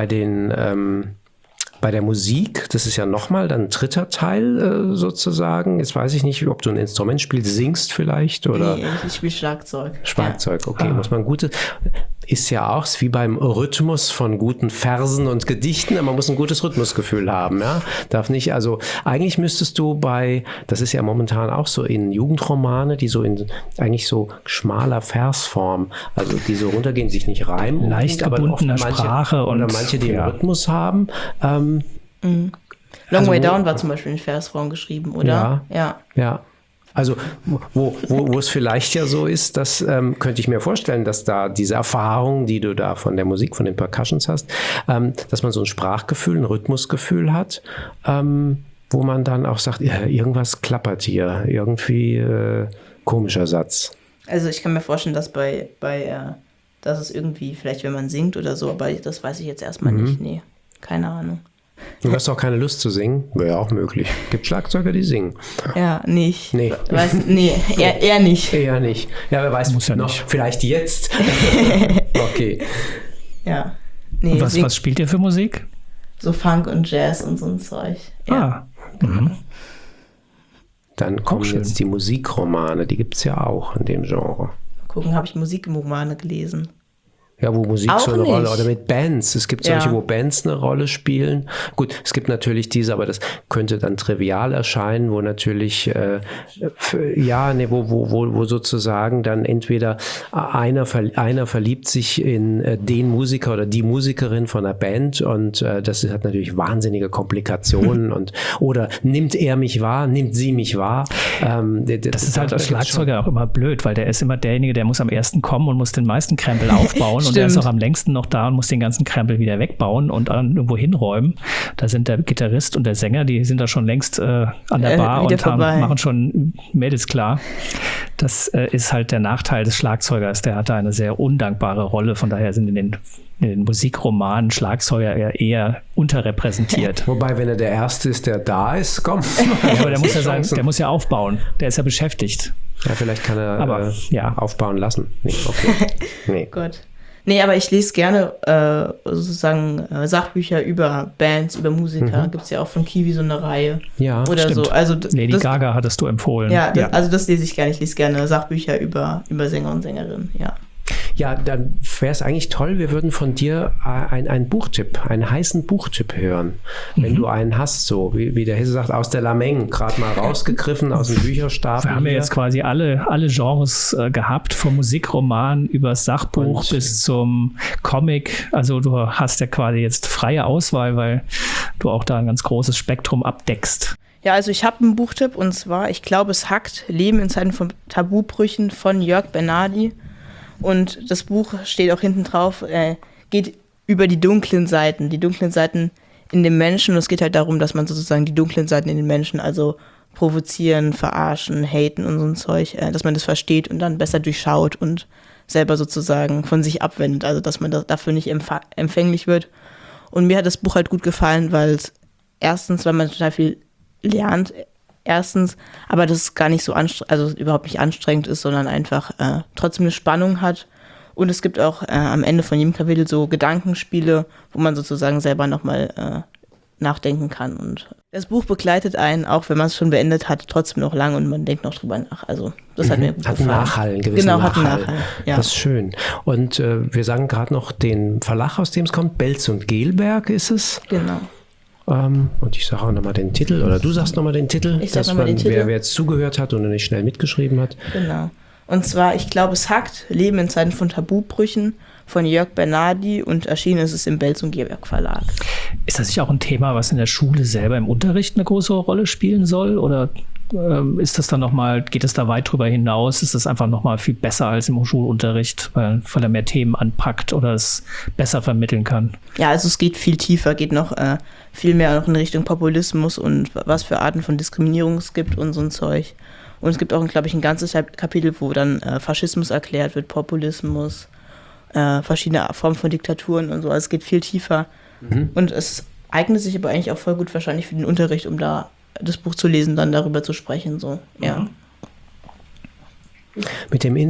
der Musik, das ist ja nochmal dann ein dritter Teil sozusagen. Jetzt weiß ich nicht, ob du ein Instrument spielst, singst vielleicht oder. Nee, ich spiele Schlagzeug. Schlagzeug, okay. Muss man ist ja auch wie beim Rhythmus von guten Versen und Gedichten, man muss ein gutes Rhythmusgefühl haben, ja. Darf nicht, also eigentlich müsstest du das ist ja momentan auch so in Jugendromane, die so in eigentlich so schmaler Versform, also die so runtergehen, sich nicht reimen. Leicht gebundener Sprache oder manche, die einen Rhythmus haben. Long Way Down war zum Beispiel in Versform geschrieben, oder? Ja. Also wo es vielleicht ja so ist, das könnte ich mir vorstellen, dass da diese Erfahrung, die du da von der Musik, von den Percussions hast, dass man so ein Sprachgefühl, ein Rhythmusgefühl hat, wo man dann auch sagt, irgendwas klappert hier, irgendwie komischer Satz. Also ich kann mir vorstellen, dass dass es irgendwie, vielleicht wenn man singt oder so, aber das weiß ich jetzt erstmal nicht, nee, keine Ahnung. Du hast auch keine Lust zu singen? Wäre ja auch möglich. Gibt Schlagzeuger, die singen. Ja, nicht. Nee. Eher nicht. Eher nicht. Ja, wer weiß, muss ja noch nicht. Vielleicht jetzt. Okay. Ja. Nee, Und was spielt ihr für Musik? So Funk und Jazz und so ein Zeug. Ja. Dann kommen jetzt die Musikromane, die gibt es ja auch in dem Genre. Mal gucken, habe ich Musikromane gelesen. Ja, wo Musik auch so eine nicht. Rolle, oder mit Bands. Es gibt solche, wo Bands eine Rolle spielen. Gut, es gibt natürlich diese, aber das könnte dann trivial erscheinen, wo natürlich, wo sozusagen dann entweder einer verliebt sich in den Musiker oder die Musikerin von einer Band und das hat natürlich wahnsinnige Komplikationen oder nimmt er mich wahr, nimmt sie mich wahr. Das ist halt als Schlagzeuger auch immer blöd, weil der ist immer derjenige, der muss am ersten kommen und muss den meisten Krempel aufbauen. Und der ist auch am längsten noch da und muss den ganzen Krempel wieder wegbauen und dann irgendwo hinräumen. Da sind der Gitarrist und der Sänger, die sind da schon längst an der Bar und machen schon Mädels klar. Das ist halt der Nachteil des Schlagzeugers. Der hat da eine sehr undankbare Rolle. Von daher sind in den Musikromanen Schlagzeuger eher unterrepräsentiert. Wobei, wenn er der Erste ist, der da ist, komm. Ja, aber der muss ja aufbauen. Der ist ja beschäftigt. Ja, vielleicht kann er aufbauen lassen. Nee, okay. Nee. Gut. Nee, aber ich lese gerne sozusagen Sachbücher über Bands, über Musiker. Gibt es ja auch von Kiwi so eine Reihe. Ja, oder stimmt. so. Also Lady Gaga hattest du empfohlen. Ja, also das lese ich gerne. Ich lese gerne Sachbücher über Sänger und Sängerinnen, ja. Ja, dann wäre es eigentlich toll, wir würden von dir einen Buchtipp, einen heißen Buchtipp hören. Wenn du einen hast, so wie der Hesse sagt, aus der Lameng, gerade mal rausgegriffen aus dem Bücherstapel. Wir haben ja jetzt quasi alle Genres gehabt, vom Musikroman über das Sachbuch bis zum Comic. Also du hast ja quasi jetzt freie Auswahl, weil du auch da ein ganz großes Spektrum abdeckst. Ja, also ich habe einen Buchtipp und zwar, ich glaube, es hackt Leben in Zeiten von Tabubrüchen von Jörg Bernardi. Und das Buch steht auch hinten drauf, geht über die dunklen Seiten in den Menschen. Und es geht halt darum, dass man sozusagen die dunklen Seiten in den Menschen, also provozieren, verarschen, haten und so ein Zeug, dass man das versteht und dann besser durchschaut und selber sozusagen von sich abwendet. Also dass man dafür nicht empfänglich wird. Und mir hat das Buch halt gut gefallen, weil man total viel lernt, aber das gar nicht so anstrengend, also überhaupt nicht anstrengend ist, sondern einfach trotzdem eine Spannung hat Und es gibt auch am Ende von jedem Kapitel so Gedankenspiele, wo man sozusagen selber nochmal nachdenken kann. Und das Buch begleitet einen, auch wenn man es schon beendet hat, trotzdem noch lange und man denkt noch drüber nach. Also das hat mir gut gefallen. Hat einen Nachhall, einen gewissen Genau, Nachhall. Hat einen Nachhall, ja. Das ist schön. Und wir sagen gerade noch den Verlag, aus dem es kommt. Belz und Gelberg ist es. Genau. Und ich sage auch nochmal den Titel, oder du sagst nochmal den Titel, Ich sag nochmal den Titel. Wer jetzt zugehört hat und nicht schnell mitgeschrieben hat. Genau. Und zwar, ich glaube, es hackt, Leben in Zeiten von Tabubrüchen von Jörg Bernardi und erschienen ist es im Belz und Gelberg Verlag. Ist das nicht auch ein Thema, was in der Schule selber im Unterricht eine große Rolle spielen soll? Oder ist das dann nochmal, geht es da weit drüber hinaus? Ist das einfach nochmal viel besser als im Schulunterricht, weil er mehr Themen anpackt oder es besser vermitteln kann? Ja, also es geht viel tiefer, geht noch viel mehr noch in Richtung Populismus und was für Arten von Diskriminierung es gibt und so ein Zeug. Und es gibt auch, glaube ich, ein ganzes Kapitel, wo dann Faschismus erklärt wird, Populismus, verschiedene Formen von Diktaturen und so. Also es geht viel tiefer. Und es eignet sich aber eigentlich auch voll gut wahrscheinlich für den Unterricht, um da das Buch zu lesen, dann darüber zu sprechen. So. Ja. Mit dem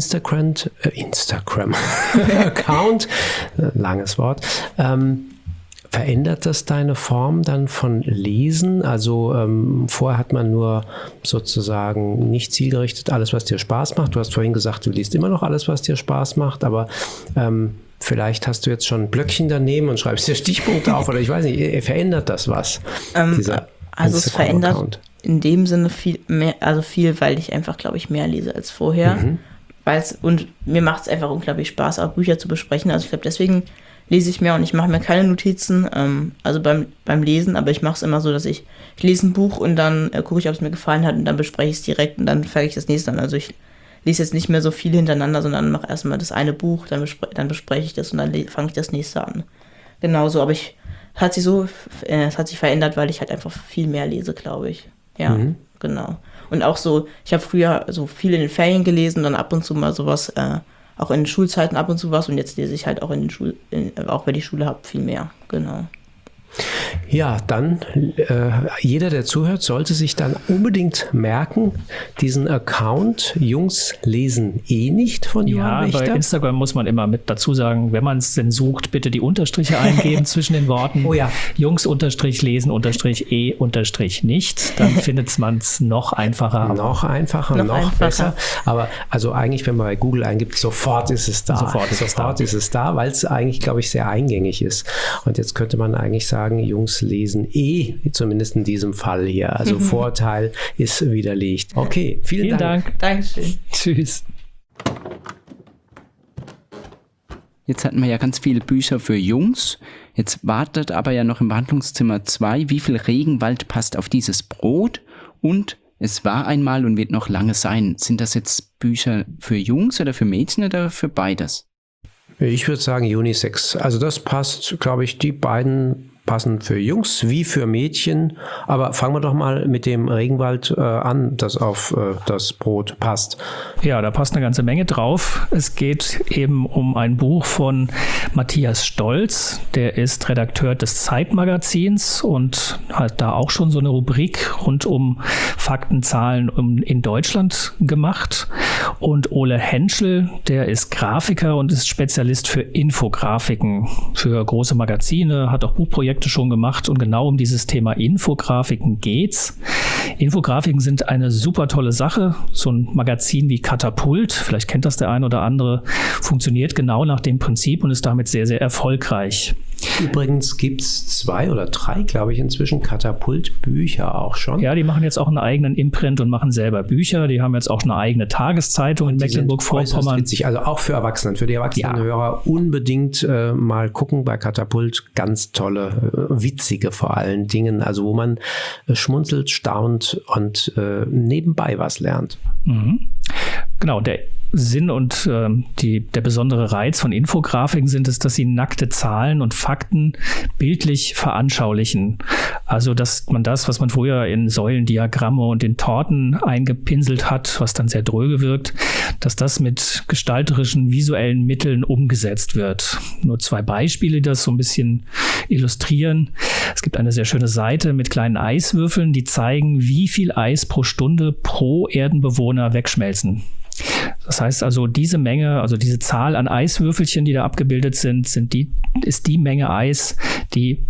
Instagram-Account, langes Wort, verändert das deine Form dann von Lesen? Also vorher hat man nur sozusagen nicht zielgerichtet alles, was dir Spaß macht. Du hast vorhin gesagt, du liest immer noch alles, was dir Spaß macht, aber vielleicht hast du jetzt schon ein Blöckchen daneben und schreibst dir Stichpunkte auf oder ich weiß nicht, verändert das was? Also es verändert in dem Sinne viel mehr, also viel, weil ich einfach, glaube ich, mehr lese als vorher. Und mir macht es einfach unglaublich Spaß, auch Bücher zu besprechen. Also ich glaube, deswegen lese ich mehr und ich mache mir keine Notizen, also beim Lesen, aber ich mache es immer so, dass ich lese ein Buch und dann gucke ich, ob es mir gefallen hat und dann bespreche ich es direkt und dann fange ich das nächste an. Also ich lese jetzt nicht mehr so viel hintereinander, sondern mache erstmal das eine Buch, dann bespreche ich das und dann fange ich das nächste an. Genauso, aber es hat sich verändert, weil ich halt einfach viel mehr lese, glaube ich. Ja, genau. Und auch so, ich habe früher so viel in den Ferien gelesen, dann ab und zu mal sowas, auch in den Schulzeiten ab und zu was und jetzt lese ich halt auch auch wenn ich Schule habe, viel mehr, genau. Ja, dann jeder, der zuhört, sollte sich dann unbedingt merken, diesen Account Jungs lesen nicht von Johann Wächter. Ja, bei Instagram muss man immer mit dazu sagen, wenn man es denn sucht, bitte die Unterstriche eingeben zwischen den Worten. Oh ja. Jungs lesen nicht, dann findet man es noch einfacher. Noch einfacher, noch besser. Aber also eigentlich, wenn man bei Google eingibt, sofort ist es da. Sofort ist es da, weil es eigentlich, glaube ich, sehr eingängig ist. Und jetzt könnte man eigentlich sagen, Jungs lesen zumindest in diesem Fall hier. Also Vorteil ist widerlegt. Okay, vielen Dank. Dankeschön. Tschüss. Jetzt hatten wir ja ganz viele Bücher für Jungs. Jetzt wartet aber ja noch im Behandlungszimmer 2, wie viel Regenwald passt auf dieses Brot? Und es war einmal und wird noch lange sein. Sind das jetzt Bücher für Jungs oder für Mädchen oder für beides? Ich würde sagen Unisex. Also das passt, glaube ich, die beiden passen für Jungs wie für Mädchen. Aber fangen wir doch mal mit dem Regenwald an, das auf das Brot passt. Ja, da passt eine ganze Menge drauf. Es geht eben um ein Buch von Matthias Stolz. Der ist Redakteur des Zeitmagazins und hat da auch schon so eine Rubrik rund um Fakten, Zahlen in Deutschland gemacht. Und Ole Henschel, der ist Grafiker und ist Spezialist für Infografiken für große Magazine, hat auch Buchprojekte schon gemacht und genau um dieses Thema Infografiken geht's. Infografiken sind eine super tolle Sache. So ein Magazin wie Katapult, vielleicht kennt das der ein oder andere, funktioniert genau nach dem Prinzip und ist damit sehr, sehr erfolgreich. Übrigens gibt es 2 oder 3, glaube ich, inzwischen Katapult-Bücher auch schon. Ja, die machen jetzt auch einen eigenen Imprint und machen selber Bücher. Die haben jetzt auch eine eigene Tageszeitung in Mecklenburg-Vorpommern. Witzig, also auch für Erwachsene, für die erwachsenen Hörer unbedingt mal gucken bei Katapult. Ganz tolle, witzige vor allen Dingen, also wo man schmunzelt, staunt und nebenbei was lernt. Mhm. Genau, der Sinn und der besondere Reiz von Infografiken sind es, dass sie nackte Zahlen und Fakten bildlich veranschaulichen. Also, dass man das, was man früher in Säulendiagramme und in Torten eingepinselt hat, was dann sehr dröge wirkt, dass das mit gestalterischen visuellen Mitteln umgesetzt wird. Nur 2 Beispiele, die das so ein bisschen illustrieren. Es gibt eine sehr schöne Seite mit kleinen Eiswürfeln, die zeigen, wie viel Eis pro Stunde pro Erdenbewohner wegschmelzen. Das heißt also, diese Menge, also diese Zahl an Eiswürfelchen, die da abgebildet sind, ist die Menge Eis, die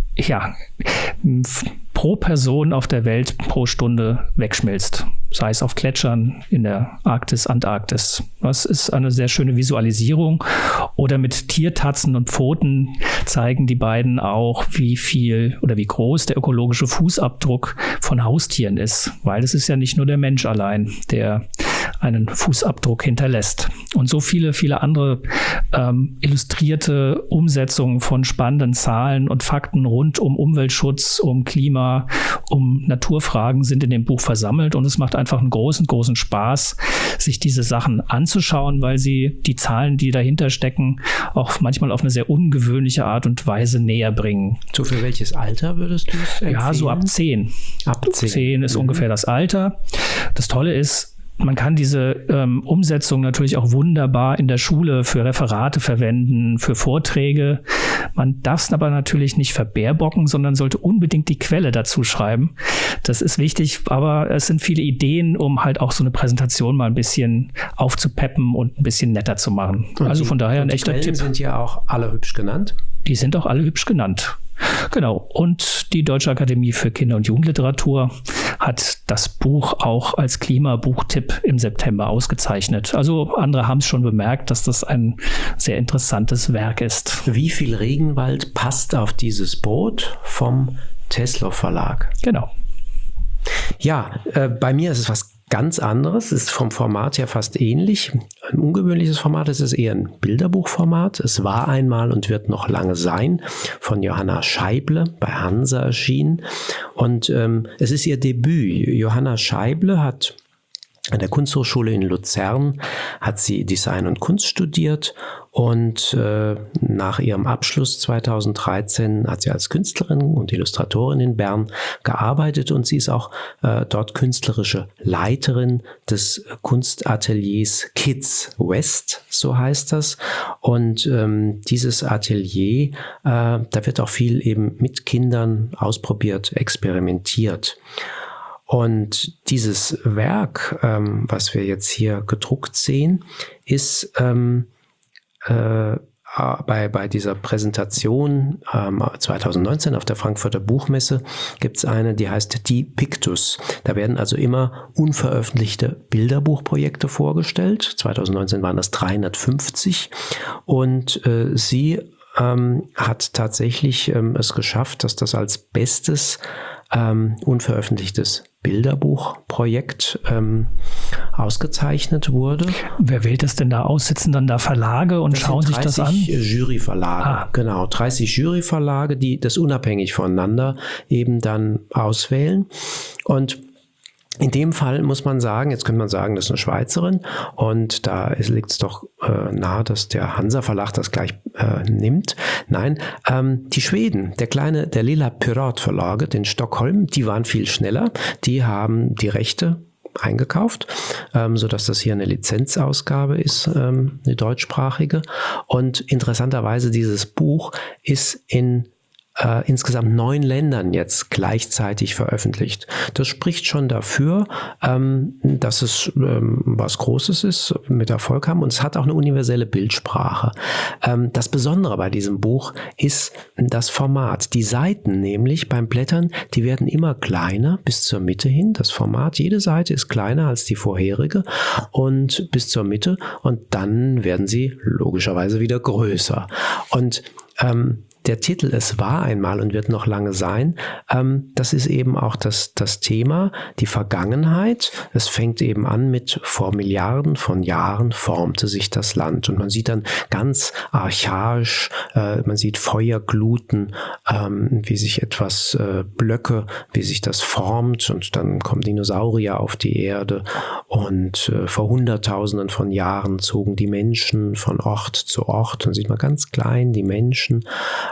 pro Person auf der Welt pro Stunde wegschmilzt. Sei es auf Gletschern in der Arktis, Antarktis. Das ist eine sehr schöne Visualisierung. Oder mit Tiertatzen und Pfoten zeigen die beiden auch, wie viel oder wie groß der ökologische Fußabdruck von Haustieren ist. Weil es ist ja nicht nur der Mensch allein, der einen Fußabdruck hinterlässt. Und so viele, viele andere illustrierte Umsetzungen von spannenden Zahlen und Fakten rund um Umweltschutz, um Klima, um Naturfragen sind in dem Buch versammelt. Und es macht einfach einen großen, großen Spaß, sich diese Sachen anzuschauen, weil sie die Zahlen, die dahinter stecken, auch manchmal auf eine sehr ungewöhnliche Art und Weise näher bringen. So für welches Alter würdest du es empfehlen? Ja, so ab 10. Ab 10. 10 ist ungefähr das Alter. Das Tolle ist, man kann diese Umsetzung natürlich auch wunderbar in der Schule für Referate verwenden, für Vorträge. Man darf es aber natürlich nicht verbärbocken, sondern sollte unbedingt die Quelle dazu schreiben. Das ist wichtig, aber es sind viele Ideen, um halt auch so eine Präsentation mal ein bisschen aufzupeppen und ein bisschen netter zu machen. Und also von daher ein echter Tipp. Die sind ja auch alle hübsch genannt. Die sind auch alle hübsch genannt. Genau. Und die Deutsche Akademie für Kinder- und Jugendliteratur hat das Buch auch als Klimabuchtipp im September ausgezeichnet. Also andere haben es schon bemerkt, dass das ein sehr interessantes Werk ist. Wie viel Regenwald passt auf dieses Boot vom Tesla Verlag? Genau. Ja, bei mir ist es was ganz anderes, ist vom Format her fast ähnlich. Ein ungewöhnliches Format, es ist eher ein Bilderbuchformat. Es war einmal und wird noch lange sein, von Johanna Scheible bei Hansa erschienen. Und es ist ihr Debüt. Johanna Scheible hat an der Kunsthochschule in Luzern hat sie Design und Kunst studiert und nach ihrem Abschluss 2013 hat sie als Künstlerin und Illustratorin in Bern gearbeitet und sie ist auch dort künstlerische Leiterin des Kunstateliers Kids West, so heißt das. Und dieses Atelier, da wird auch viel eben mit Kindern ausprobiert, experimentiert. Und dieses Werk, was wir jetzt hier gedruckt sehen, ist bei dieser Präsentation 2019 auf der Frankfurter Buchmesse gibt es eine, die heißt Die Pictus. Da werden also immer unveröffentlichte Bilderbuchprojekte vorgestellt. 2019 waren das 350 und sie hat tatsächlich es geschafft, dass das als bestes unveröffentlichtes Bilderbuchprojekt ausgezeichnet wurde. Wer wählt das denn da aus? Sitzen dann da Verlage und schauen sich das an? 30 Juryverlage, genau, 30 Juryverlage, die das unabhängig voneinander eben dann auswählen. Und in dem Fall muss man sagen, jetzt könnte man sagen, das ist eine Schweizerin und da liegt es doch nahe, dass der Hansa Verlag das gleich nimmt. Nein, die Schweden, der Lilla Pirat Verlage, den Stockholm, die waren viel schneller. Die haben die Rechte eingekauft, sodass das hier eine Lizenzausgabe ist, eine deutschsprachige. Und interessanterweise, dieses Buch ist in insgesamt 9 Ländern jetzt gleichzeitig veröffentlicht. Das spricht schon dafür, dass es was Großes ist, mit Erfolg haben, und es hat auch eine universelle Bildsprache. Das Besondere bei diesem Buch ist das Format. Die Seiten nämlich beim Blättern, die werden immer kleiner bis zur Mitte hin. Das Format, jede Seite ist kleiner als die vorherige und bis zur Mitte, und dann werden sie logischerweise wieder größer. Und der Titel Es war einmal und wird noch lange sein, das ist eben auch das Thema, die Vergangenheit. Es fängt eben an mit: vor Milliarden von Jahren formte sich das Land. Und man sieht dann ganz archaisch, man sieht Feuergluten, wie sich etwas Blöcke, wie sich das formt, und dann kommen Dinosaurier auf die Erde und vor Hunderttausenden von Jahren zogen die Menschen von Ort zu Ort. Dann sieht man ganz klein die Menschen.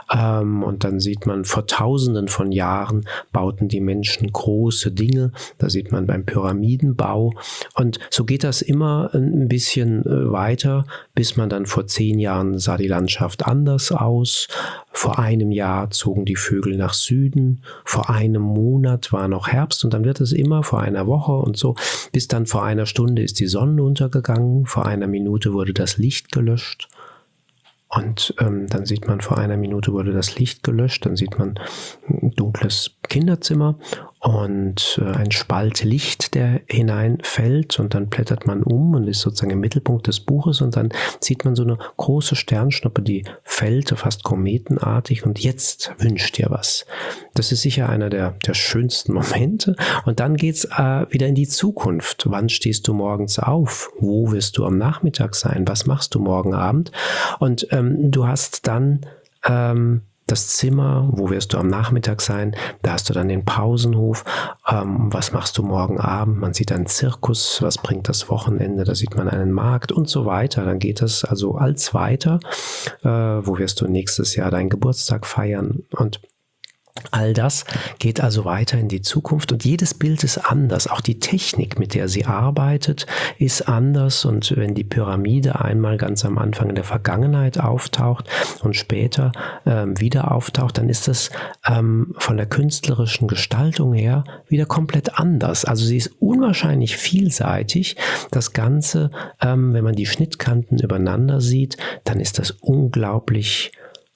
Und dann sieht man, vor Tausenden von Jahren bauten die Menschen große Dinge. Da sieht man beim Pyramidenbau. Und so geht das immer ein bisschen weiter, bis man dann vor 10 Jahren sah die Landschaft anders aus. Vor einem Jahr zogen die Vögel nach Süden. Vor einem Monat war noch Herbst und dann wird es immer vor einer Woche und so, bis dann vor einer Stunde ist die Sonne untergegangen. Vor einer Minute wurde das Licht gelöscht. Und dann sieht man, vor einer Minute wurde das Licht gelöscht, dann sieht man ein dunkles Kinderzimmer und ein Spalt Licht, der hineinfällt, und dann blättert man um und ist sozusagen im Mittelpunkt des Buches und dann sieht man so eine große Sternschnuppe, die fällt, fast kometenartig, und jetzt wünscht dir was. Das ist sicher einer der schönsten Momente, und dann geht's wieder in die Zukunft. Wann stehst du morgens auf? Wo wirst du am Nachmittag sein? Was machst du morgen Abend? Und du hast dann das Zimmer, wo wirst du am Nachmittag sein, da hast du dann den Pausenhof, was machst du morgen Abend, man sieht einen Zirkus, was bringt das Wochenende, da sieht man einen Markt und so weiter, dann geht es also als weiter, wo wirst du nächstes Jahr deinen Geburtstag feiern, und all das geht also weiter in die Zukunft, und jedes Bild ist anders. Auch die Technik, mit der sie arbeitet, ist anders. Und wenn die Pyramide einmal ganz am Anfang in der Vergangenheit auftaucht und später wieder auftaucht, dann ist das von der künstlerischen Gestaltung her wieder komplett anders. Also sie ist unwahrscheinlich vielseitig. Das Ganze, wenn man die Schnittkanten übereinander sieht, dann ist das unglaublich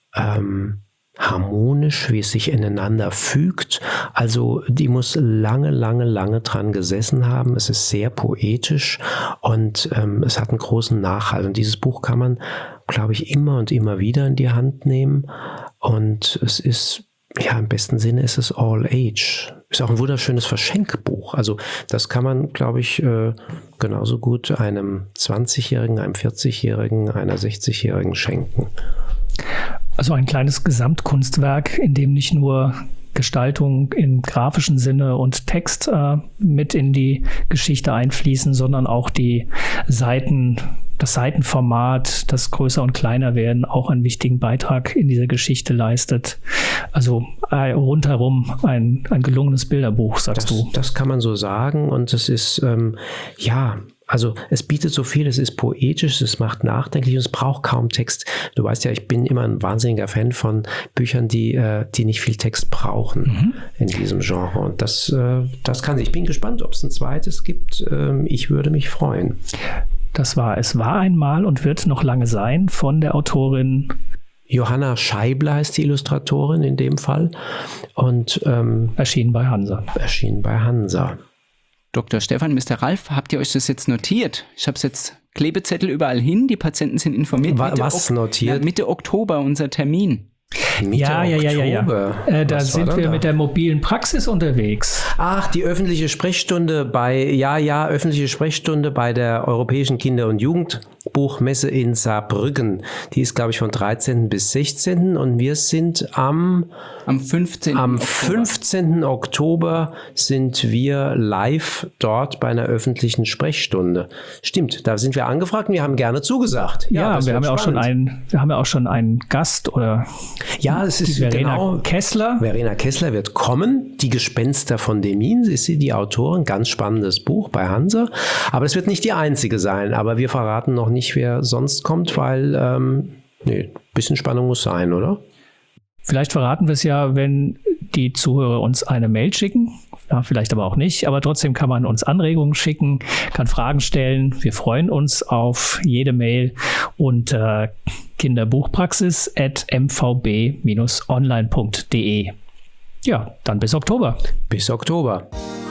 harmonisch, wie es sich ineinander fügt. Also die muss lange dran gesessen haben. Es ist sehr poetisch und es hat einen großen Nachhalt. Und dieses Buch kann man, glaube ich, immer und immer wieder in die Hand nehmen. Und es ist, ja, im besten Sinne ist es all age. Ist auch ein wunderschönes Verschenkbuch. Also das kann man, glaube ich, genauso gut einem 20-Jährigen, einem 40-Jährigen, einer 60-Jährigen schenken. Also ein kleines Gesamtkunstwerk, in dem nicht nur Gestaltung im grafischen Sinne und Text mit in die Geschichte einfließen, sondern auch die Seiten, das Seitenformat, das größer und kleiner werden, auch einen wichtigen Beitrag in dieser Geschichte leistet. Also rundherum ein gelungenes Bilderbuch, sagst du. Das kann man so sagen, und es ist, also es bietet so viel, es ist poetisch, es macht nachdenklich und es braucht kaum Text. Du weißt ja, ich bin immer ein wahnsinniger Fan von Büchern, die nicht viel Text brauchen in diesem Genre. Und das kann sich. Ich bin gespannt, ob es ein zweites gibt. Ich würde mich freuen. Es war einmal und wird noch lange sein, von der Autorin Johanna Scheibler heißt die Illustratorin in dem Fall. Und erschienen bei Hansa. Dr. Stefan, Mr. Ralf, habt ihr euch das jetzt notiert? Ich habe es jetzt Klebezettel überall hin, die Patienten sind informiert. Was notiert? Mitte Oktober, unser Termin. Ja. Da sind wir mit der mobilen Praxis unterwegs. Ach, die öffentliche Sprechstunde bei der Europäischen Kinder- und Jugendbuchmesse in Saarbrücken. Die ist, glaube ich, von 13. bis 16. Und wir sind am 15. Oktober sind wir live dort bei einer öffentlichen Sprechstunde. Stimmt, da sind wir angefragt und wir haben gerne zugesagt. Ja, wir haben ja auch schon einen Gast, oder? Ja, es ist Verena Kessler. Verena Kessler wird kommen. Die Gespenster von Demin ist sie, die Autorin. Ganz spannendes Buch bei Hansa. Aber es wird nicht die einzige sein. Aber wir verraten noch nicht, wer sonst kommt, weil ein bisschen Spannung muss sein, oder? Vielleicht verraten wir es ja, wenn die Zuhörer uns eine Mail schicken. Ja, vielleicht aber auch nicht. Aber trotzdem kann man uns Anregungen schicken, kann Fragen stellen. Wir freuen uns auf jede Mail unter kinderbuchpraxis@mvb-online.de. Ja, dann bis Oktober. Bis Oktober.